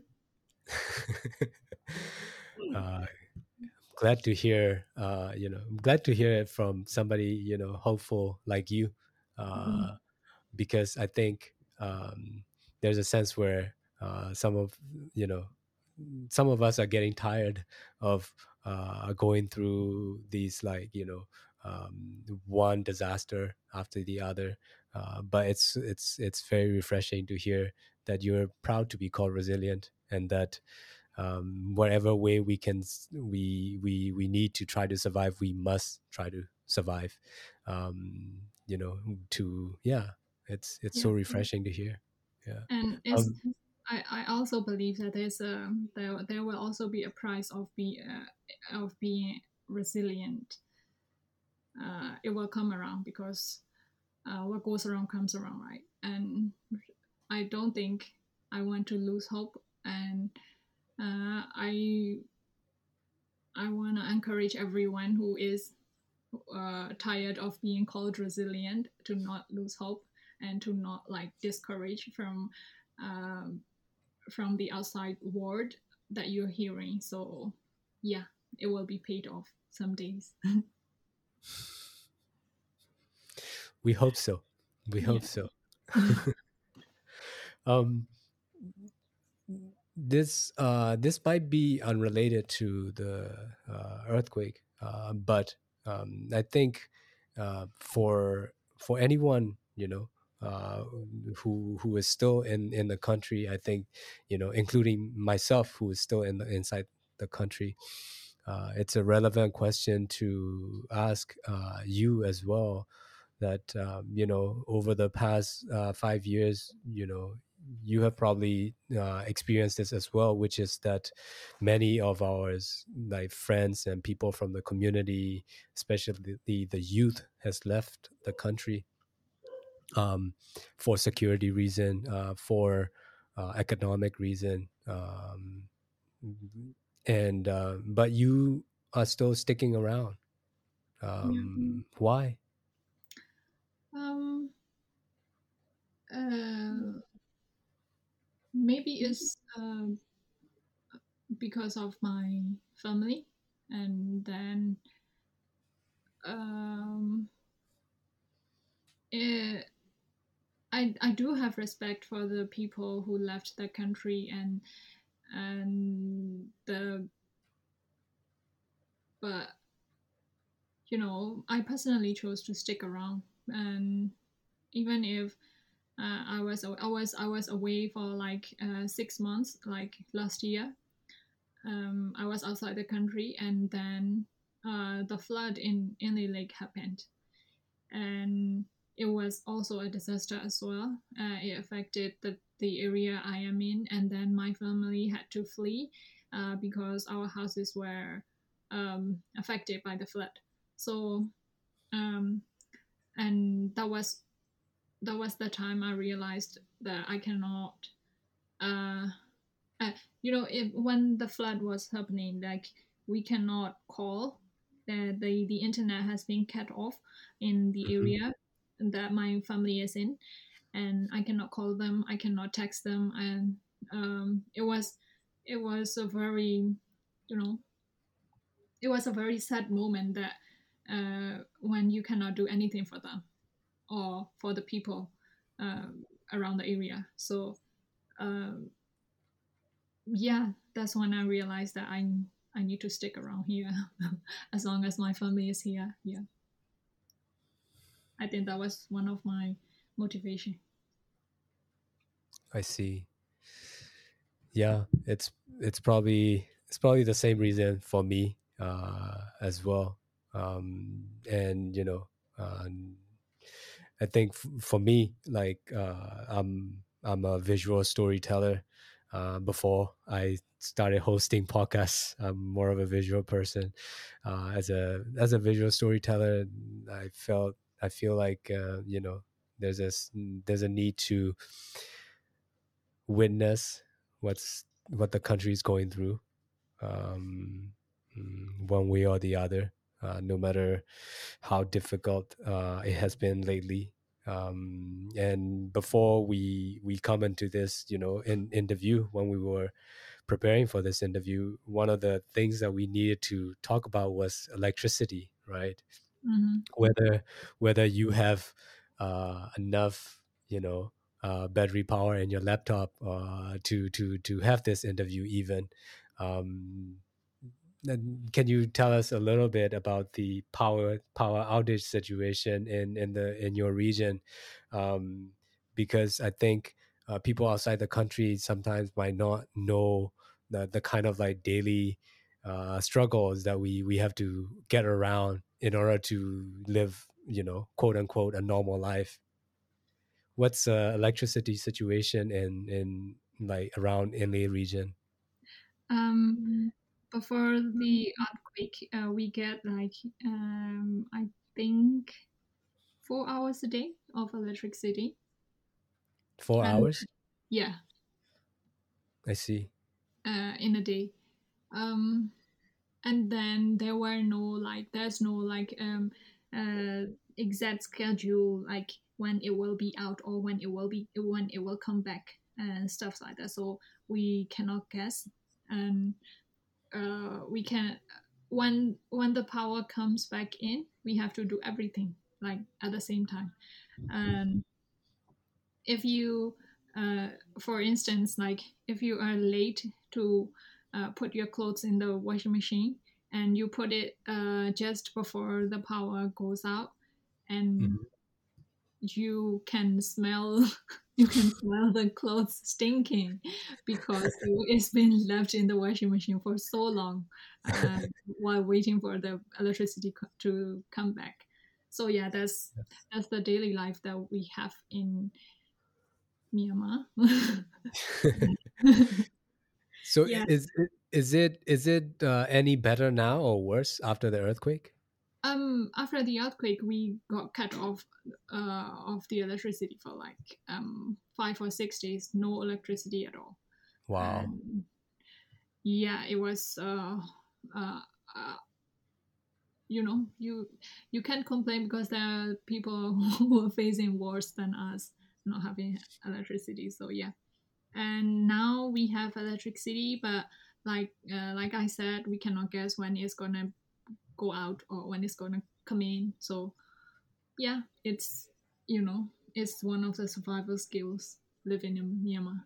uh, Glad to hear. Uh, you know, I'm glad to hear it from somebody you know hopeful like you, uh, because I think um, there's a sense where uh, some of you know some of us are getting tired of uh, going through these like you know um, one disaster after the other. Uh, but it's it's it's very refreshing to hear that you're proud to be called resilient, and that um, whatever way we can we we we need to try to survive, we must try to survive. Um, you know, to yeah, it's it's
Yeah.
so refreshing to hear. Yeah.
And it's
Um,
I, I also believe that there's a there, there will also be a price of be uh, of being resilient. Uh, it will come around because uh, what goes around comes around, right? And I don't think I want to lose hope, and uh, I I want to encourage everyone who is uh, tired of being called resilient to not lose hope and to not like discourage from um, from the outside world that you're hearing. So yeah, it will be paid off some days.
we hope so. We
Yeah.
hope so. um, this uh, this might be unrelated to the uh, earthquake, uh, but um, I think uh, for for anyone, you know, uh, who who is still in in the country, I think, you know, including myself, who is still in the inside the country, uh, it's a relevant question to ask uh, you as well. That um, you know, over the past uh, five years, you know, you have probably uh, experienced this as well, which is that many of ours, like friends and people from the community, especially the the youth, has left the country um, for security reason, uh, for uh, economic reason, um, and uh, but you are still sticking around.
Yeah.
Um, why?
Um. Uh. Maybe it's um because of my family, and then um. It, I I do have respect for the people who left the country and and the but you know I personally chose to stick around, and even if uh, I was I was I was away for like uh, six months like last year. Um, I was outside the country, and then uh, the flood in Inle Lake happened, and it was also a disaster as well. Uh, it affected the, the area I am in, and then my family had to flee uh, because our houses were um, affected by the flood. So, um, and that was that was the time I realized that I cannot. Uh, uh, you know, if, when the flood was happening, like we cannot call. The, the the internet has been cut off in the
Mhm.
area that my family is in, and I cannot call them, I cannot text them, and um, it was it was a very, you know, it was a very sad moment that uh, when you cannot do anything for them or for the people um, around the area. So um, yeah, that's when I realized that I I need to stick around here as long as my family is here. Yeah, I think that was one of my motivation.
I see. Yeah, it's it's probably it's probably the same reason for me uh, as well. Um, and you know, uh, I think f- for me, like uh, I'm I'm a visual storyteller. Uh, before I started hosting podcasts, I'm more of a visual person. Uh, as a as a visual storyteller, I felt I feel like uh, you know, there's a s- there's a need to witness what's what the country is going through, um, mm, one way or the other, uh, no matter how difficult uh, it has been lately. Um, and before we we come into this, you know, in interview, when we were preparing for this interview, one of the things that we needed to talk about was electricity, right?
Mm-hmm.
Whether whether you have uh, enough, you know, uh, battery power in your laptop uh, to to to have this interview even. Um, and can you tell us a little bit about the power power outage situation in in the in your region? Um, because I think uh, people outside the country sometimes might not know the, the kind of like daily uh, struggles that we we have to get around in order to live, you know, quote unquote, a normal life. What's uh, electricity situation in in like around Inle region?
Um, before the earthquake, uh, we get like um, I think four hours a day of electricity,
Four
and
hours?
yeah,
I see.
uh, in a day. Um, and then there were no like there's no like um uh exact schedule like when it will be out or when it will be when it will come back and stuff like that, so we cannot guess. And uh we can when when the power comes back in, we have to do everything like at the same time. And if you uh for instance, like if you are late to uh, put your clothes in the washing machine and you put it uh, just before the power goes out, and
Mhm.
you can smell you can smell the clothes stinking because it's been left in the washing machine for so long, uh, while waiting for the electricity co- to come back. So yeah, that's that's the daily life that we have in Myanmar.
So
Yeah.
is it is it is it uh, any better now or worse after the earthquake?
Um, after the earthquake, we got cut off uh, of the electricity for like um, five or six days, no electricity at all.
Wow.
And yeah, it was uh, uh, uh, you know, you you can't complain because there are people who are facing worse than us not having electricity. So yeah, and now we have electricity, but like uh, like I said, we cannot guess when it's gonna go out or when it's gonna come in. So yeah, it's you know, it's one of the survival skills living in Myanmar.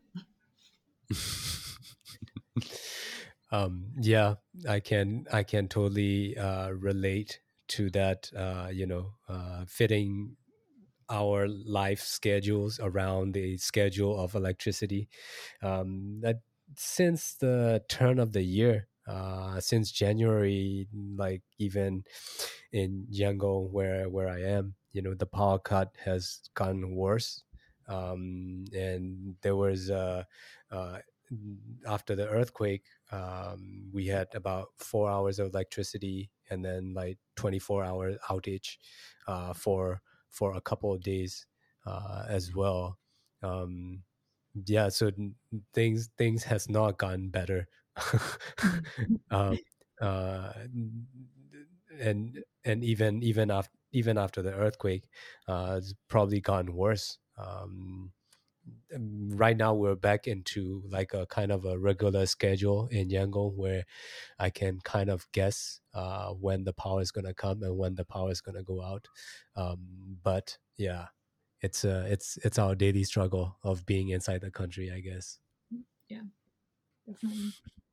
um yeah, i can i can totally uh relate to that, uh you know, uh fitting our life schedules around the schedule of electricity. Um that since the turn of the year, uh since January, like even in Yangon, where where I am, you know, the power cut has gotten worse. Um and there was uh uh after the earthquake, um, we had about four hours of electricity and then like twenty-four hour outage uh, for for a couple of days uh, as well. Um, yeah, so things things has not gotten better. um, uh, and and even even after even after the earthquake, uh, it's probably gotten worse. Um, right now we're back into like a kind of a regular schedule in Yangon where I can kind of guess uh, when the power is going to come and when the power is going to go out. Um, but yeah, it's uh, it's it's our daily struggle of being inside the country, I guess.
Yeah, definitely.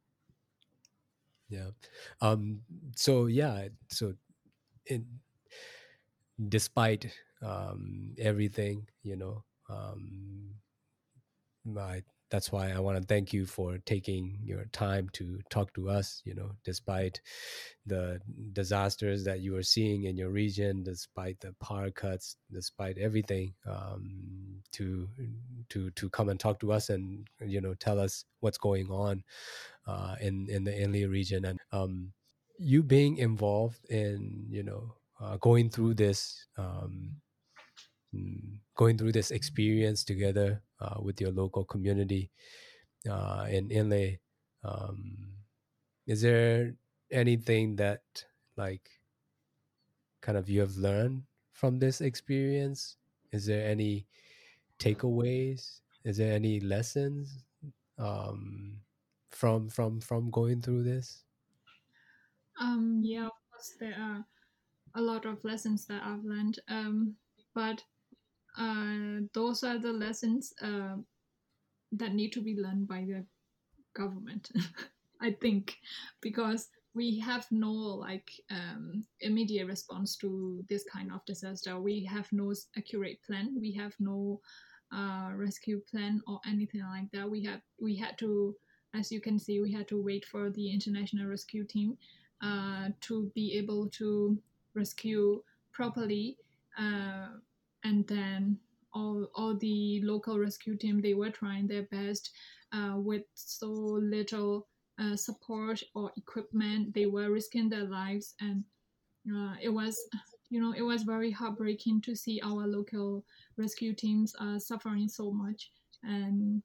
Yeah. Um, so yeah, so in, despite um, everything, you know, um, I, that's why I want to thank you for taking your time to talk to us, you know, despite the disasters that you are seeing in your region, despite the power cuts, despite everything, um, to to to come and talk to us and, you know, tell us what's going on uh, in in the Inle region. And um, you being involved in, you know, uh, going through this um, mm, going through this experience together uh, with your local community uh, in Inle. Um, is there anything that like kind of you have learned from this experience? Is there any takeaways? Is there any lessons um, from from from going through this?
Um, yeah, of course there are a lot of lessons that I've learned. Um, but uh, those are the lessons uh, that need to be learned by the government. I think, because we have no like um, immediate response to this kind of disaster. We have no accurate plan. We have no uh, rescue plan or anything like that. We had we had to, as you can see, we had to wait for the international rescue team uh, to be able to rescue properly, uh, and then all all the local rescue team, they were trying their best uh, with so little uh, support or equipment. They were risking their lives, and uh, it was, you know, it was very heartbreaking to see our local rescue teams uh, suffering so much, and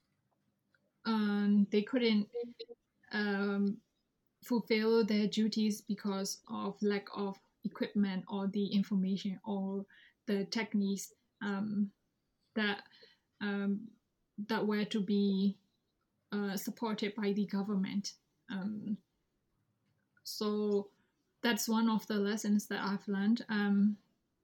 um, they couldn't um, fulfill their duties because of lack of equipment or the information or the techniques um, that um, that were to be uh, supported by the government. Um, so that's one of the lessons that I've learned. Um,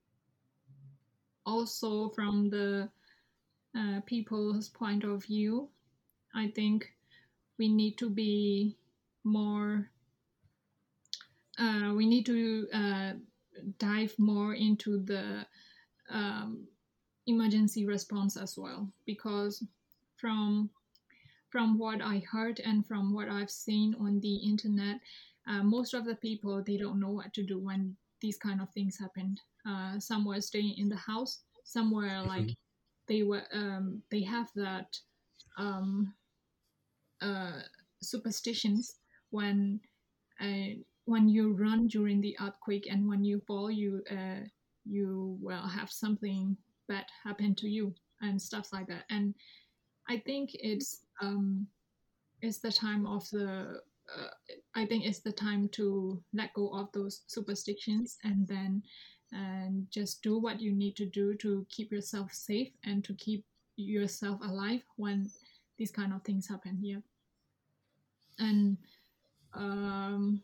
also, from the uh, people's point of view, I think we need to be more. Uh, we need to uh, dive more into the um, emergency response as well, because from from what I heard and from what I've seen on the internet, uh, most of the people, they don't know what to do when these kind of things happened. Uh, some were staying in the house, some were like
Mhm.
they were um, they have that um, uh, superstitions when uh, when you run during the earthquake, and when you fall, you uh, you will have something bad happen to you and stuff like that. And I think it's um, it's the time of the uh, I think it's the time to let go of those superstitions, and then and just do what you need to do to keep yourself safe and to keep yourself alive when these kind of things happen. Yeah. And um,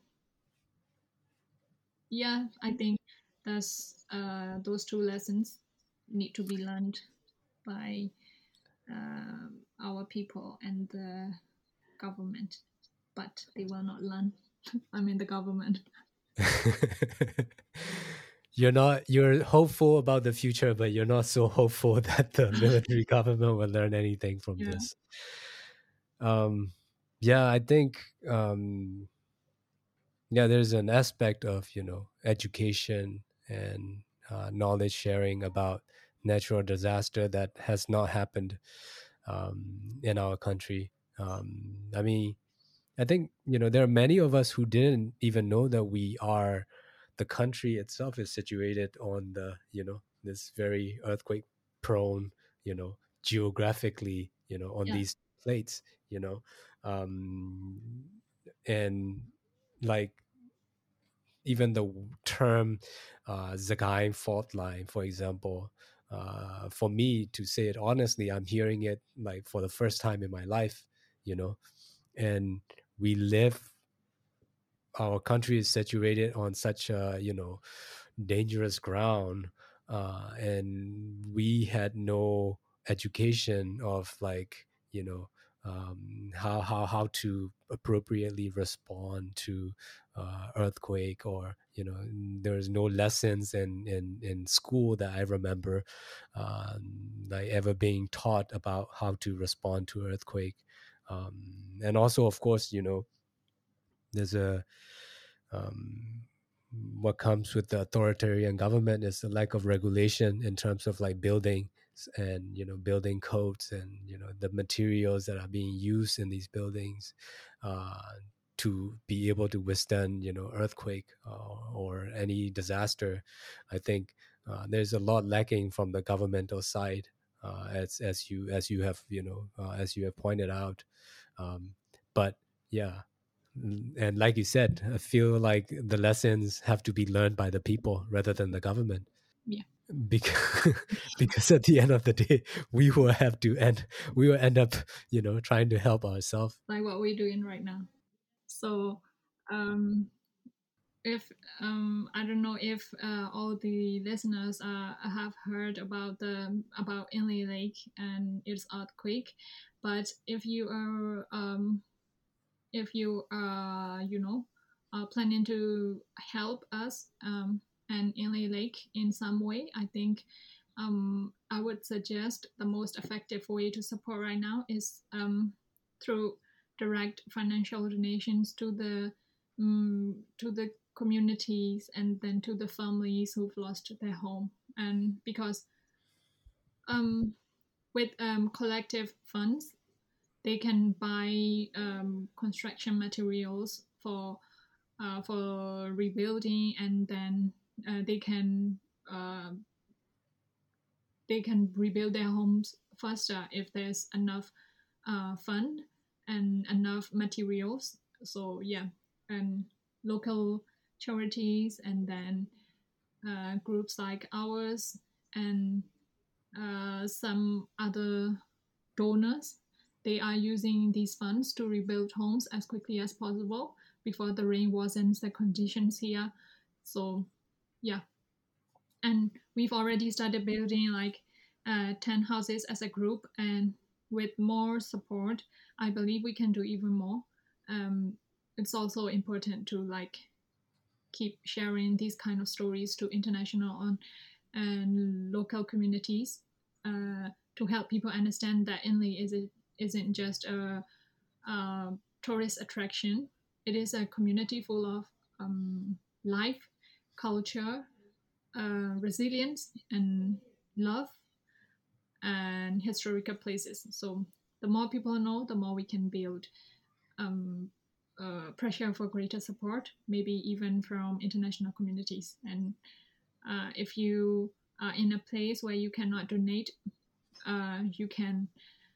yeah, I think that's uh, those two lessons need to be learned by um, our people and the government, but they will not learn. I mean, the government.
You're not you're hopeful about the future, but you're not so hopeful that the military government will learn anything from
Yeah.
this. Um, yeah, I think um, yeah, there's an aspect of you know education and uh, knowledge sharing about natural disaster that has not happened um, in our country. Um, I mean, I think you know there are many of us who didn't even know that we are the country itself is situated on the you know this very earthquake prone you know geographically you know on
Yeah.
these plates you know um, and like even the term uh, Zagain fault line, for example. Uh, for me to say it honestly, I'm hearing it like for the first time in my life, you know, and we live our country is situated on such a you know dangerous ground uh, and we had no education of like you know um, how how how to appropriately respond to uh, earthquake or you know there's no lessons in in in school that I remember um, like ever being taught about how to respond to earthquake um, and also of course you know there's a um, what comes with the authoritarian government is the lack of regulation in terms of like building and you know building codes and you know the materials that are being used in these buildings uh, to be able to withstand you know earthquake uh, or any disaster. I think uh, there's a lot lacking from the governmental side uh, as as you as you have you know uh, as you have pointed out um, but yeah. Mm, and like you said, I feel like the lessons have to be learned by the people rather than the government.
Yeah.
Because, because at the end of the day, we will have to end. We will end up, you know, trying to help ourselves.
Like what we're doing right now. So, um, if um, I don't know if uh, all the listeners uh, have heard about the about Inle Lake and its earthquake, but if you are um, if you are you know uh, planning to help us um, and Inle Lake in some way, I think um, I would suggest the most effective way to support right now is um, through direct financial donations to the um, to the communities and then to the families who've lost their home. And because um, with um, collective funds, they can buy um, construction materials for uh, for rebuilding, and then uh, they can uh, they can rebuild their homes faster if there's enough uh, fund and enough materials. So yeah, and local charities, and then uh, groups like ours, and uh, some other donors, they are using these funds to rebuild homes as quickly as possible before the rain worsens the conditions here. So yeah, and we've already started building like uh, ten houses as a group, and with more support I believe we can do even more. um, it's also important to like keep sharing these kind of stories to international on and local communities, uh, to help people understand that Inle is it isn't just a, a tourist attraction. It is a community full of um, life, culture, uh, resilience, and love, and historical places. So the more people know, the more we can build um, uh, pressure for greater support, maybe even from international communities. And uh, if you are in a place where you cannot donate, uh, you can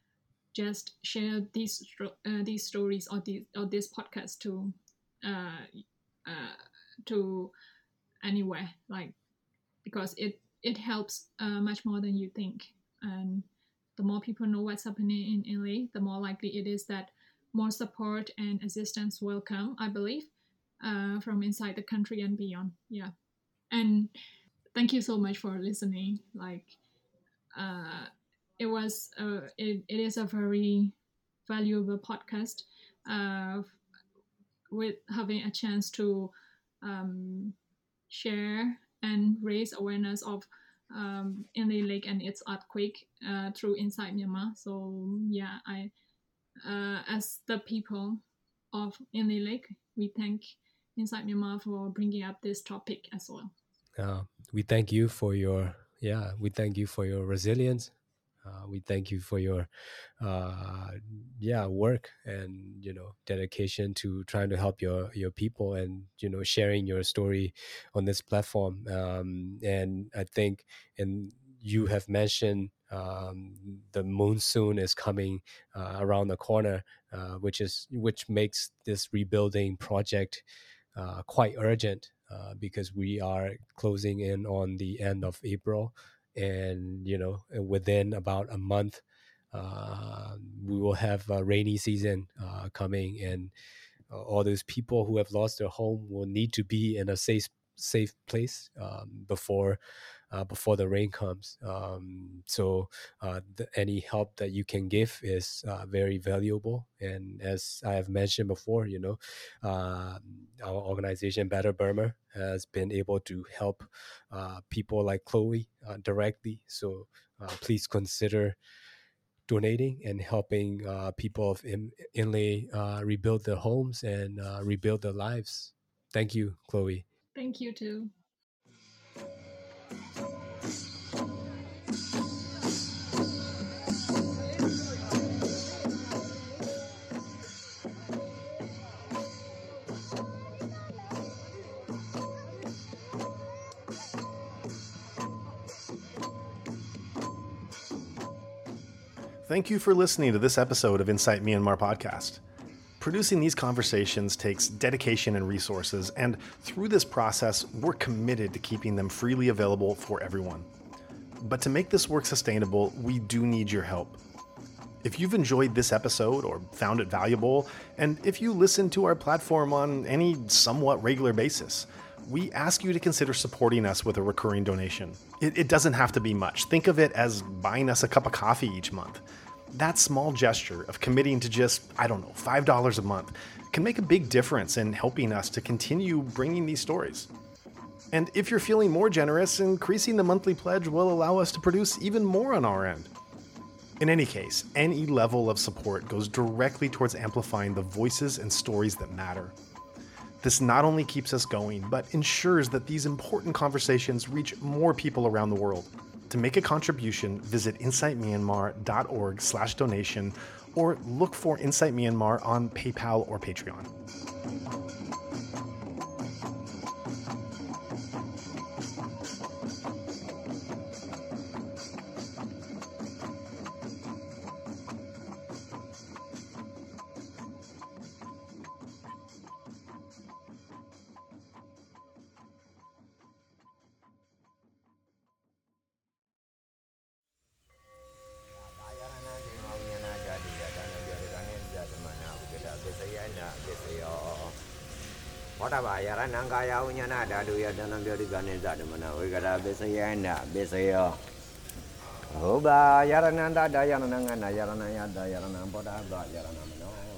just share these uh, these stories or the or this podcast to uh, uh, to anywhere, like, because it it helps uh, much more than you think. And the more people know what's happening in L A, the more likely it is that more support and assistance will come, I believe, uh, from inside the country and beyond. Yeah, and thank you so much for listening. Like, uh, it was uh, it, it is a very valuable podcast, uh, with having a chance to um, share and raise awareness of um, Inle Lake and its earthquake uh, through Inside Myanmar. So yeah, I uh, as the people of Inle Lake, we thank Inside Myanmar for bringing up this topic as well.
Uh, we thank you for your yeah. We thank you for your resilience. Uh, we thank you for your uh, yeah work and you know dedication to trying to help your your people, and you know sharing your story on this platform. Um, and I think, and you have mentioned um, the monsoon is coming uh, around the corner, uh, which is which makes this rebuilding project uh, quite urgent, uh, because we are closing in on the end of April, and you know within about a month uh, we will have a rainy season uh, coming, and uh, all those people who have lost their home will need to be in a safe safe place um, before uh, before the rain comes. Um, so uh, the, any help that you can give is uh, very valuable. And as I have mentioned before, you know, uh, our organization Better Burma has been able to help uh, people like Chloe uh, directly. So uh, please consider donating and helping uh, people of in- Inle uh, rebuild their homes and uh, rebuild their lives. Thank you, Chloe.
Thank you too.
Thank you for listening to this episode of Insight Myanmar podcast. Producing these conversations takes dedication and resources, and through this process, we're committed to keeping them freely available for everyone. But to make this work sustainable, we do need your help. If you've enjoyed this episode or found it valuable, and if you listen to our platform on any somewhat regular basis, we ask you to consider supporting us with a recurring donation. It, it doesn't have to be much. Think of it as buying us a cup of coffee each month. That small gesture of committing to just, I don't know, five dollars a month can make a big difference in helping us to continue bringing these stories. And if you're feeling more generous, increasing the monthly pledge will allow us to produce even more on our end. In any case, any level of support goes directly towards amplifying the voices and stories that matter. This not only keeps us going, but ensures that these important conversations reach more people around the world. To make a contribution, visit insight myanmar dot org slash donation or look for Insight Myanmar on PayPal or Patreon.
Whatever, Yarananga, Unyana, Dadu, Yadan, Ganis, Adamana, we got a Besayana, Besayo. Oba, Yarananda, Dayananga, Yaranaya, Dayanam, Boda, Yaranam.